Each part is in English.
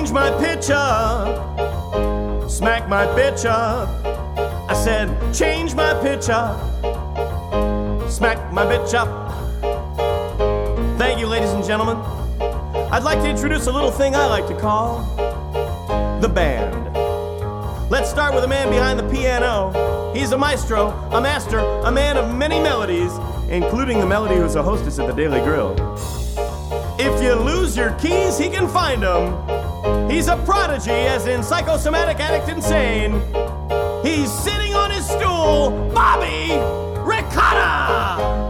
change my pitch up, smack my bitch up. I said, change my pitch up, smack my bitch up. Thank you, ladies and gentlemen. I'd like to introduce a little thing I like to call the band. Let's start with the man behind the piano. He's a maestro, a master, a man of many melodies, including the melody who's a hostess at the Daily Grill. If you lose your keys, he can find them. He's a prodigy, as in psychosomatic addict insane. He's sitting on his stool, Bobby Ricotta!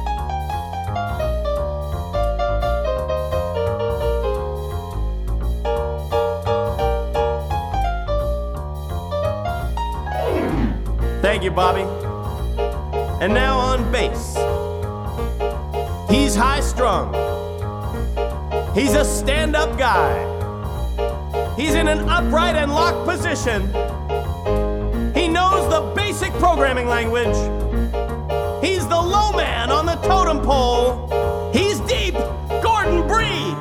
Thank you, Bobby. And now on bass. He's high-strung. He's a stand-up guy. He's in an upright and locked position. He knows the basic programming language. He's the low man on the totem pole. He's deep, Gordon Bree.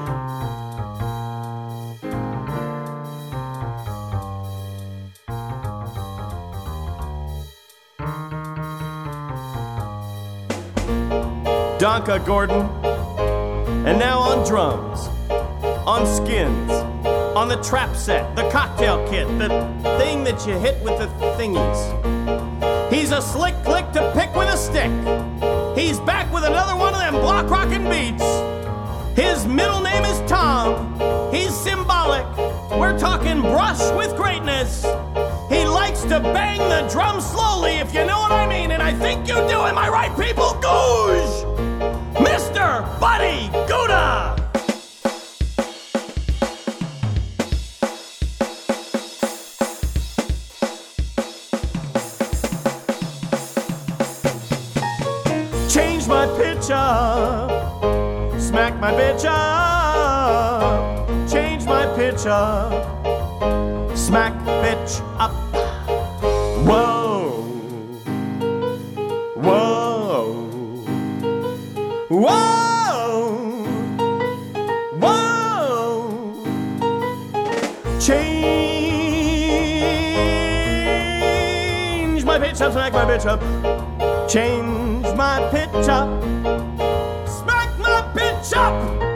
Donka Gordon. And now on drums, on skins, on the trap set, the cocktail kit, the thing that you hit with the thingies. He's a slick click to pick with a stick. He's back with another one of them block rockin' beats. His middle name is Tom. He's symbolic. We're talking brush with greatness. He likes to bang the drum slowly, if you know what I mean, and I think you do. Am I right, people? Googe! Mr. Buddy Gouda! Change my pitch up, smack my bitch up. Change my pitch up, smack bitch up. Whoa, whoa, whoa, whoa. Change my pitch up, smack my bitch up. Change my pitch up, smack my bitch up.